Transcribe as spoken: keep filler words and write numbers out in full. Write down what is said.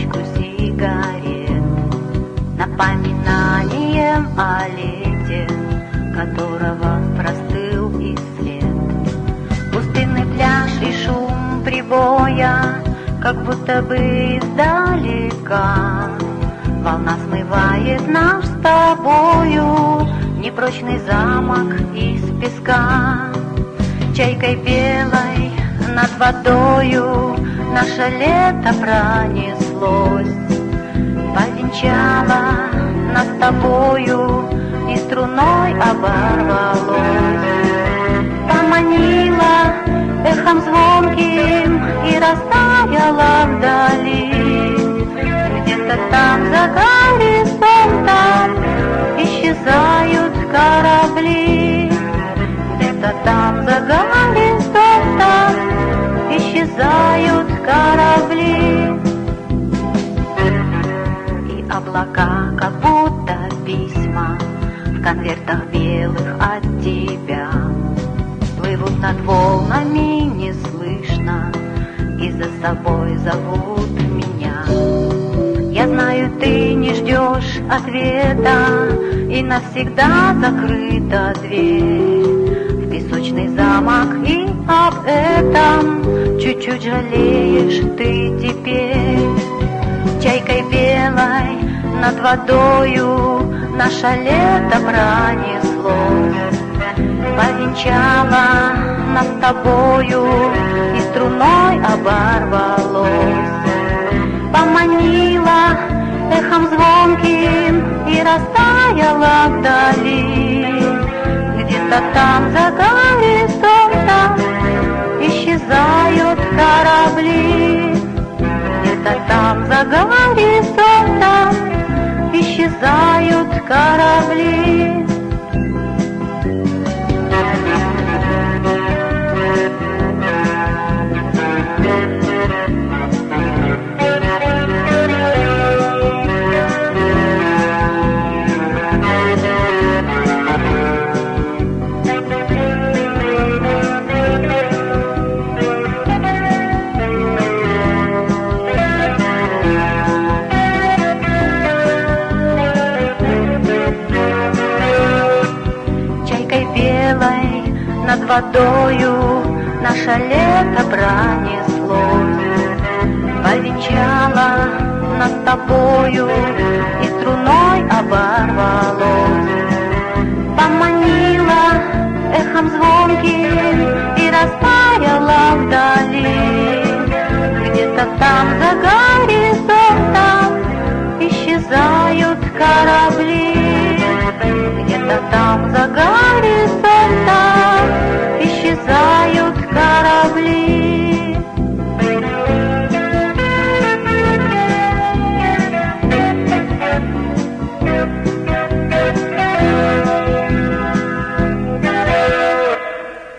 пачку сигарет, напоминанием о лете, которого простыл и след. Пустынный пляж и шум прибоя, как будто бы издалека. Волна смывает наш с тобою непрочный замок из песка. Чайкой белой над водою наше лето пронеслось, повенчало нас с тобою и струной оборвалось. Поманила эхом звонким и растаяла вдали. Где-то там за горизонтом исчезают корабли. Где-то там за горизонтом исчезают корабли. И облака, как будто письма в конвертах белых от тебя, плывут над волнами неслышно и за собой зовут меня. Я знаю, ты не ждешь ответа, и навсегда закрыта дверь в песочный замок, и об этом чуть-чуть жалеешь ты теперь. Чайкой белой над водою наше лето пронеслось, повенчало нас с тобою и струной оборвалось. Поманила эхом звонким и растаяла вдали. Где-то там за горизонтом исчезают корабли. Где-то там за горизонтом исчезают корабли. Над водою наше лето пронеслось, повенчало